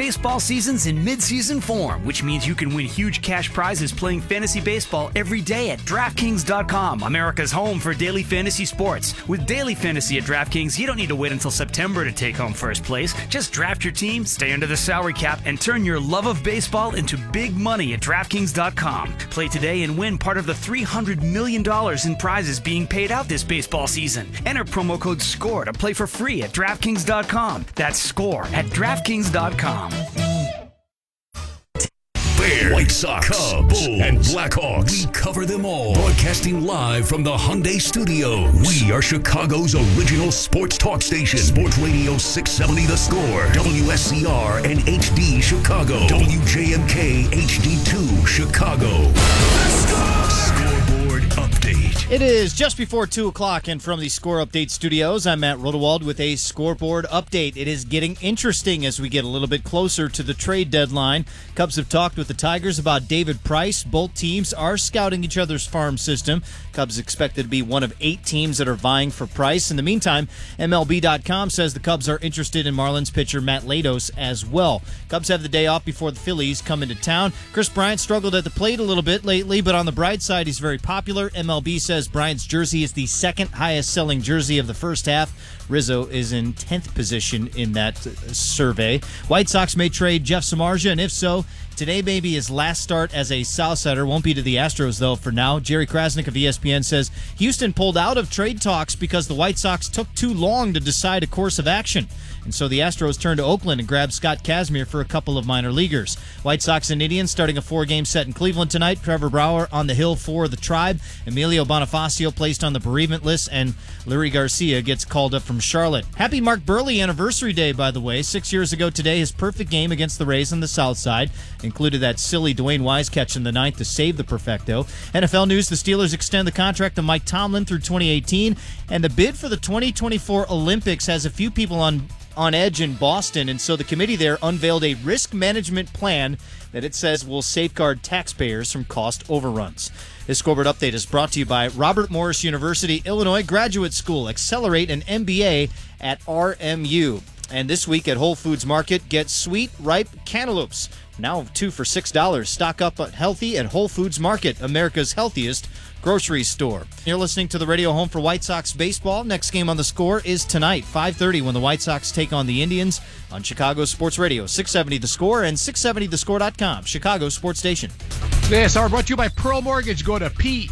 Baseball season's in mid-season form, which means you can win huge cash prizes playing fantasy baseball every day at DraftKings.com, America's home for daily fantasy sports. With daily fantasy at DraftKings, you don't need to wait until September to take home first place. Just draft your team, stay under the salary cap, and turn your love of baseball into big money at DraftKings.com. Play today and win part of the $300 million in prizes being paid out this baseball season. Enter promo code SCORE to play for free at DraftKings.com. That's SCORE at DraftKings.com. Bears, White Sox, Cubs, Bulls, and Blackhawks. We cover them all. Broadcasting live from the Hyundai Studios. We are Chicago's original sports talk station. Sports Radio 670 The Score. WSCR and HD Chicago. WJMK HD2 Chicago. Let's go! Scoreboard update. It is just before 2 o'clock, and from the Score Update studios, I'm Matt Rodewald with a scoreboard update. It is getting interesting as we get a little bit closer to the trade deadline. Cubs have talked with the Tigers about David Price. Both teams are scouting each other's farm system. Cubs expected to be one of 8 teams that are vying for Price. In the meantime, MLB.com says the Cubs are interested in Marlins pitcher Matt Latos as well. Cubs have the day off before the Phillies come into town. Chris Bryant struggled at the plate a little bit lately, but on the bright side, he's very popular. MLB says Bryant's jersey is the second highest selling jersey of the first half. Rizzo is in 10th position in that survey. White Sox may trade Jeff Samardzija, and if so, today may be his last start as a Southsider. Won't be to the Astros, though, for now. Jerry Krasnick of ESPN says Houston pulled out of trade talks because the White Sox took too long to decide a course of action. And so the Astros turned to Oakland and grabbed Scott Kazmir for a couple of minor leaguers. White Sox and Indians starting a 4-game set in Cleveland tonight. Trevor Bauer on the hill for the Tribe. Emilio Bonifacio placed on the bereavement list, and Lurie Garcia gets called up from Charlotte. Happy Mark Burley anniversary day, by the way. 6 years ago today, his perfect game against the Rays on the South Side included that silly Dwayne Wise catch in the ninth to save the perfecto. NFL news, the Steelers extend the contract of Mike Tomlin through 2018, and the bid for the 2024 Olympics has a few people on edge in Boston, and so the committee there unveiled a risk management plan that it says will safeguard taxpayers from cost overruns. This scoreboard update is brought to you by Robert Morris University, Illinois Graduate School. Accelerate an MBA at RMU. And this week at Whole Foods Market, get sweet, ripe cantaloupes. Now 2 for $6. Stock up healthy at Whole Foods Market, America's healthiest grocery store. You're listening to the radio home for White Sox baseball. Next game on the Score is tonight, 5:30, when the White Sox take on the Indians on Chicago Sports Radio, 670 The Score and 670thescore.com, Chicago Sports Station. This hour brought to you by Pearl Mortgage. Go to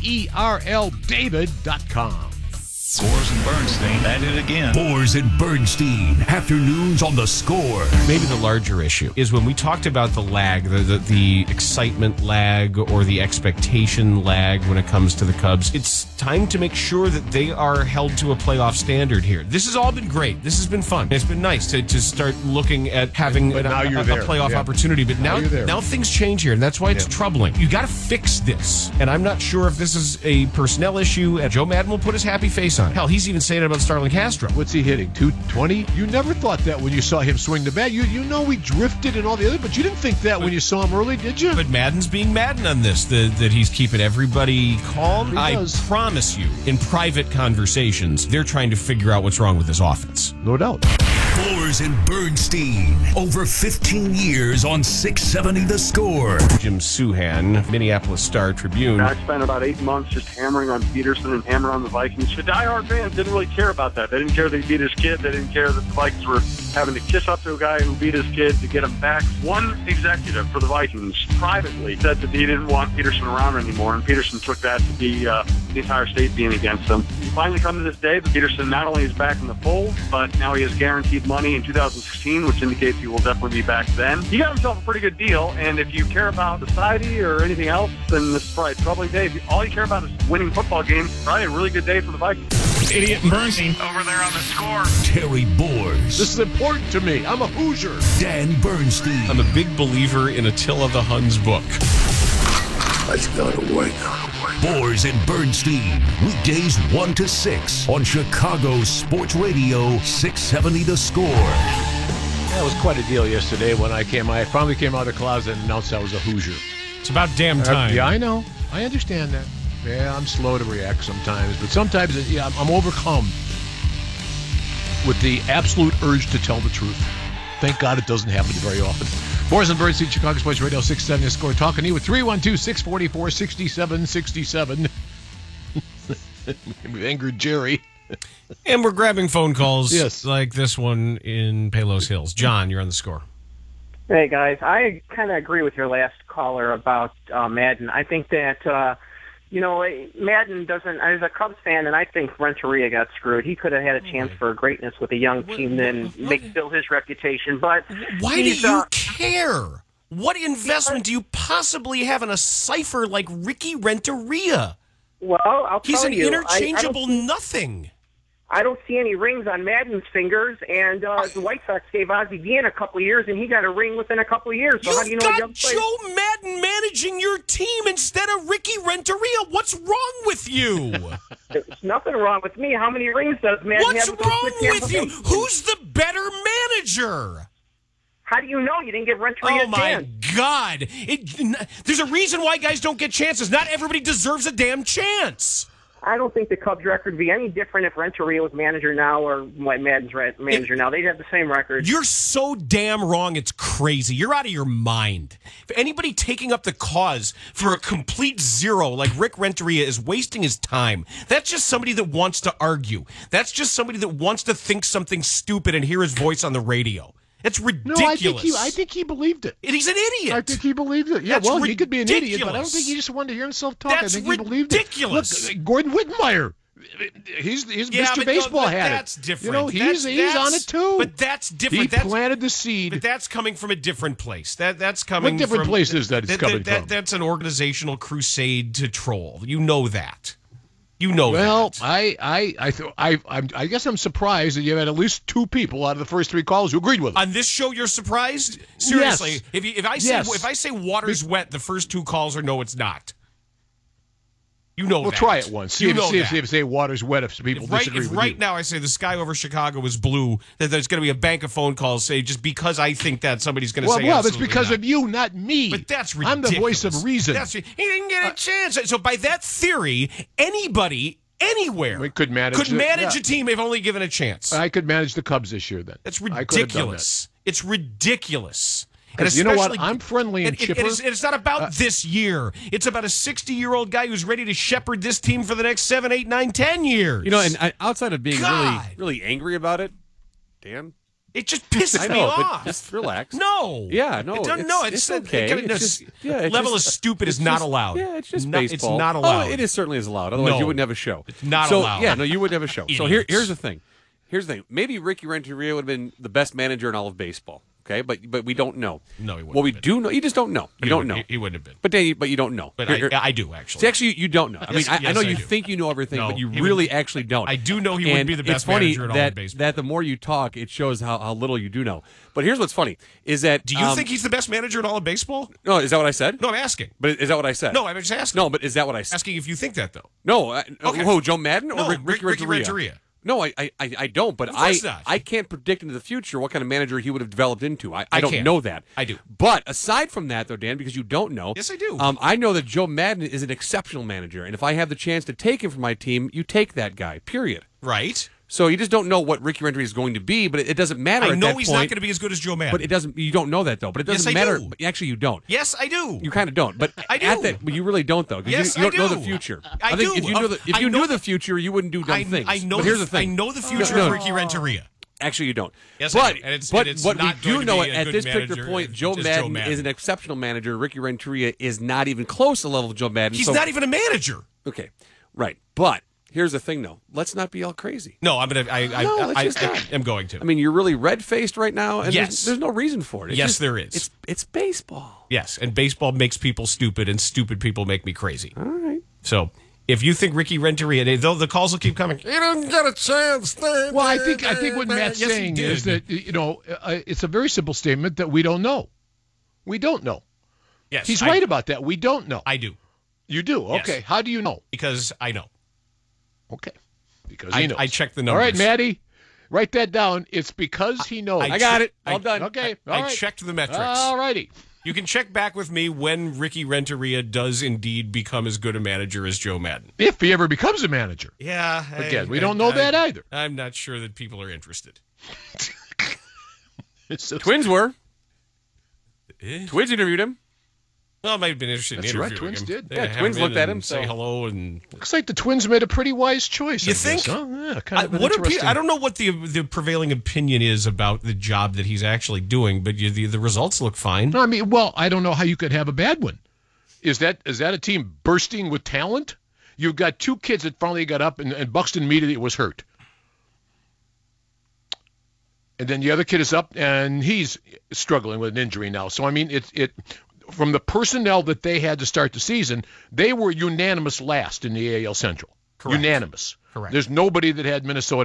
PERLDavid.com. Bors and Bernstein at it again. Bors and Bernstein, afternoons on the Score. Maybe the larger issue is when we talked about the lag, the excitement lag or the expectation lag when it comes to the Cubs. It's time to make sure that they are held to a playoff standard here. This has all been great. This has been fun. It's been nice to start looking at having a playoff opportunity. But now things change here, and that's why it's troubling. You got to fix this. And I'm not sure if this is a personnel issue, and Joe Madden will put his happy face on. Hell, he's even saying it about Starlin Castro. What's he hitting? 220? You never thought that when you saw him swing the bat. You know he drifted and all the other, but you didn't think that when you saw him early, did you? But Madden's being Madden on this, that he's keeping everybody calm. I promise you, in private conversations, they're trying to figure out what's wrong with this offense. No doubt. Bors and Bernstein, over 15 years on 670 The Score. Jim Suhan, Minneapolis Star-Tribune. I spent about 8 months just hammering on Peterson and hammering on the Vikings. The diehard fans didn't really care about that. They didn't care that he beat his kid. They didn't care that the Vikings were having to kiss up to a guy who beat his kid to get him back. One executive for the Vikings privately said that he didn't want Peterson around anymore, and Peterson took that to be the entire state being against him. You finally come to this day that Peterson not only is back in the fold, but now he has guaranteed money in 2016, which indicates he will definitely be back then. He got himself a pretty good deal, and if you care about society or anything else, then this is probably a troubling day. If all you care about is winning football games, probably a really good day for the Vikings. Idiot and Bernstein over there on the Score. Terry Bors. This is important to me. I'm a Hoosier. Dan Bernstein. I'm a big believer in Attila the Hun's book. Let's go to work. Bors and Bernstein, weekdays 1 to 6 on Chicago Sports Radio 670 The Score. That was quite a deal yesterday when I finally came out of the closet and announced I was a Hoosier. It's about damn time. Yeah, I know. I understand that. Yeah, I'm slow to react sometimes, but sometimes I'm overcome with the absolute urge to tell the truth. Thank God it doesn't happen very often. Boris and Bernstein, Chicago Sports Radio 670 The Score. Talking to you with 312-644-6767. We've angered Jerry. And we're grabbing phone calls Yes. like this one in Palos Hills. John, you're on the Score. Hey, guys. I kind of agree with your last caller about Madden. I think that, Madden doesn't – as a Cubs fan, and I think Renteria got screwed. He could have had a chance for greatness with a young team and build his reputation. But why do you care? What investment do you possibly have in a cipher like Ricky Renteria? Well, I'll He's tell an you. interchangeable nothing. I don't see any rings on Madden's fingers, and the White Sox gave Ozzie Guillen a couple of years, and he got a ring within a couple of years. So how do you You've know got young players? Joe Madden managing your team instead of Ricky Renteria. What's wrong with you? There's nothing wrong with me. How many rings does Madden What's have? wrong with you? Who's the better manager? How do you know you didn't get Renteria Oh, a my chance? God. There's a reason why guys don't get chances. Not everybody deserves a damn chance. I don't think the Cubs' record would be any different if Renteria was manager now or Madden's manager now. They'd have the same record. You're so damn wrong, it's crazy. You're out of your mind. If anybody taking up the cause for a complete zero like Rick Renteria is wasting his time, that's just somebody that wants to argue. That's just somebody that wants to think something stupid and hear his voice on the radio. It's ridiculous. No, I think he believed it. He's an idiot. I think he believed it. Yeah, That's well, he could be an idiot, but I don't ridiculous. think he just wanted to hear himself talk. That's I think he believed ridiculous. it. Look, Gordon Whittenmeyer, he's Mr. Baseball had that's it. different. He's on it too. But that's different. He planted the seed. But that's coming from a different place. That's coming. What different from, place is that it's coming from? That's an organizational crusade to troll. You know that. You know well, that. I guess I'm surprised that you had at least two people out of the first three calls who agreed with it. On this show, you're surprised? Seriously, Yes. if I say water's wet, the first two calls are no, it's not. You know We'll that. try it once. See You if, know see that. if say water's wet if people disagree If with right you. now I say the sky over Chicago is blue, that there's going to be a bank of phone calls say just because I think that somebody's going to say Well, it's absolutely because not. of you, not me. But that's I'm ridiculous. the voice of reason. He didn't get a chance. So by that theory, anybody, anywhere, We could manage it, manage yeah. a team if only given a chance. I could manage the Cubs this year then. That's I could have done ridiculous. It's ridiculous. And 'Cause you know what? especially- I'm friendly and chipper. It's not about this year. It's about a 60-year-old guy who's ready to shepherd this team for the next 7, 8, 9, 10 years. You know, and outside of being God. really angry about it, Dan, it just pisses I me know, off. but just relax. No. Yeah, no, it's okay. Level of stupid is not allowed. Yeah, it's just No, baseball. It's not allowed. Oh, it is certainly is allowed. Otherwise, No. you wouldn't have a show. It's not so, allowed. Yeah, no, you wouldn't have a show. So Idiots. here's the thing. Here's the thing. Maybe Ricky Renteria would have been the best manager in all of baseball. Okay, but we don't know. No, he wouldn't What we have been. do know, you just don't know. You don't know. He wouldn't have been. But you don't know. But Here- I do, actually. See, actually, you don't know. I mean, Yes, I know yes, I you do. think you know everything, No, but you he really would- actually don't. I do know he would And be the best it's funny manager in all of baseball. that the more you talk, it shows how little you do know. But here's what's funny is that Do you think he's the best manager in all of baseball? No, is that what I said? No, I'm asking. But is that what I said? No, I'm just asking. No, but is that what I said? Asking if you think that, though. No. Okay. Who, Joe Madden or No, Ricky Ricky Renteria? Renteria. No, I don't. But Of course not. I can't predict into the future what kind of manager he would have developed into. I don't can. know that. I do. But aside from that, though, Dan, because you don't know. Yes, I do. I know that Joe Madden is an exceptional manager, and if I have the chance to take him from my team, you take that guy. Period. Right. So you just don't know what Ricky Renteria is going to be, but it doesn't matter. I at know that he's point, not going to be as good as Joe Madden. But it doesn't. You don't know that though. But it doesn't Yes, I matter. do. Actually, you don't. Yes, I do. You kind of don't, but I do. At that, but you really don't though, because Yes, you don't I know do. the future. I think do. if you knew the, if I you know knew the future, you wouldn't do dumb things. I know. But here's the thing: I know the future No. of Ricky Renteria. Actually, you don't. Yes, I but do. And it's- but and it's what we not do going to know be a at good this particular manager, point, it's Joe just Joe Madden Madden. is an exceptional manager. Ricky Renteria is not even close to the level of Joe Madden. He's so- not even a manager. Okay, right. But here's the thing, though: let's not be all crazy. No, I'm gonna. let's just I not. am going to. I mean, you're really red-faced right now, and Yes. there's no reason for it. It's Yes, just- there is. It's baseball. Yes, and baseball makes people stupid, and stupid people make me crazy. All right. So if you think Ricky Renteria, though the calls will keep coming, he didn't get a chance. Well, I think what Matt's Yes, he saying did. is that it's a very simple statement that we don't know. We don't know. Yes, He's right about that. We don't know. I do, You do? Yes. Okay. How do you know? because I know. Okay. Because he knows. I checked the All numbers. right, Maddie. Write that down. It's because he knows. I got it. All done. Okay. I All right. checked the metrics. All righty. You can check back with me when Ricky Renteria does indeed become as good a manager as Joe Madden. If he ever becomes a manager. Yeah. Again, we don't know that either. I'm not sure that people are interested. Twins were. Twins interviewed him. Well, it might have been interesting. That's to right, interview Twins him. did. Yeah, Twins looked at him, say so- hello, and Looks like the Twins made a pretty wise choice. You I guess, think? huh? Yeah, kind of what interesting. I don't know what the prevailing opinion is about the job that he's actually doing, but the results look fine. No, I mean, well, I don't know how you could have a bad one. Is that a team bursting with talent? You've got two kids that finally got up, and Buxton immediately was hurt. And then the other kid is up, and he's struggling with an injury now. So, I mean, it from the personnel that they had to start the season, they were unanimous last in the AL Central. Correct. Unanimous. Correct. There's nobody that had Minnesota